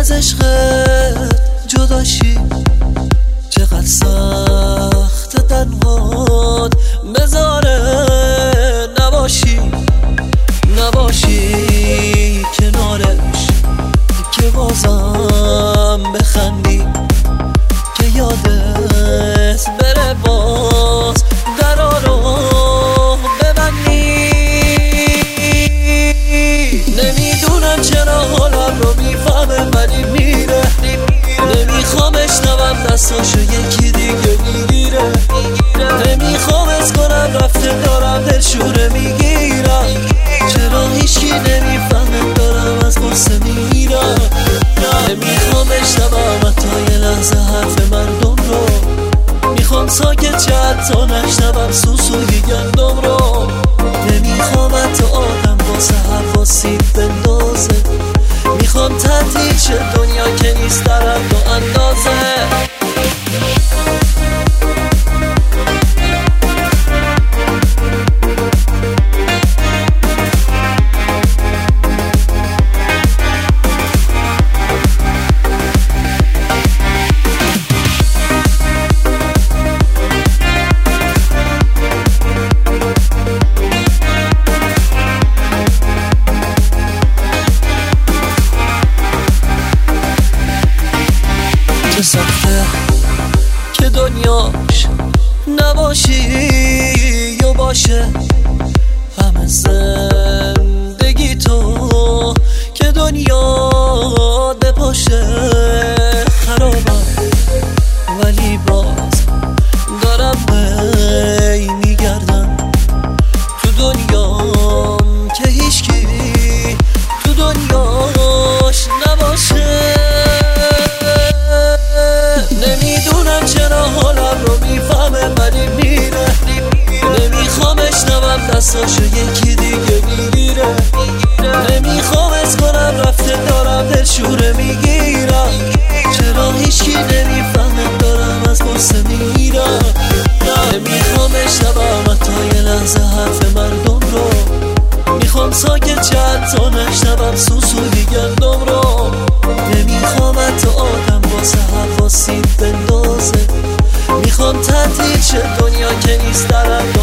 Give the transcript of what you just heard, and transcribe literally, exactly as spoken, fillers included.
از عشقت جداشی، چقدر سخت تنهات بذاره نباشی نباشی کنارش، که بازم بخندی، که یادت بره باز درا رو ببندی. نمیدونم چرا حالم رو میفهمه ولی میره، نمیخوام اشنوم دستاشو یکی دیگه میگیره، نمیخوام از کنم رفته دارم دلشوره میگیرم، چرا هیچی نمیفهمه دارم از قصه میرم. نمیخوام اشنوم حتی یه لحظه حرف مردم رو، میخوام ساکت چه حتی نشنوم سوسوی گندم رو، نمیخوام حتی آدم واسه حواسی بندازه، میخوام تعطیل شه دنیا که نیست در حد و اندازه. چه سخته که دنیاش نباشی یا باشه، همه زندگی تو که دنیا بپاشه. خرابم ولی باز دارم بی میگردم تو دنیام که هیچکی تو دنیاش نباشه. نمیدونم چرا حالم رو میفهمه ولی میره، نمیخوام اشنوم دستاشو یکی دیگه میگیره، نمیخوام از کنم رفته دارم دلشوره میگیرم، چرا هیچکی نمیفهمه دارم از قصه میرم. نمیخوام اشنوم حتی یه لحظه حرف مردم رو، میخوام ساکت چه حتی نشنوم سوسوی گندم رو، نمیخوام حتی آدم واسه حواسی بندازه، میخوام تعطیل شه دنیا که نیست در حد